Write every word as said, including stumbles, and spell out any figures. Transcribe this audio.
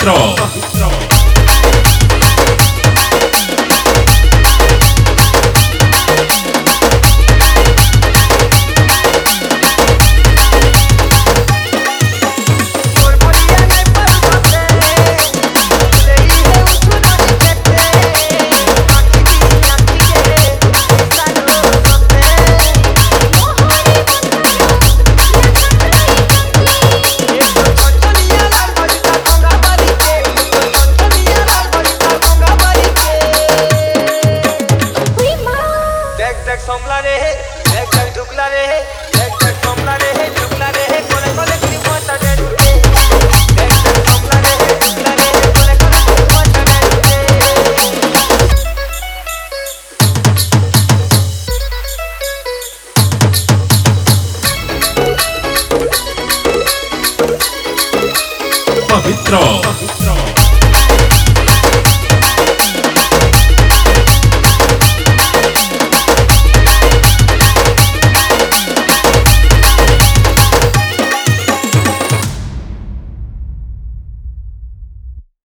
पवित्र सोमला रे देख देख ढुकला रे देख देख सोमला रे ढुकला रे कोने कोने की मोटा दे देख देख सोमला रे ढुकला रे कोने कोने की मोटा दे पवित्र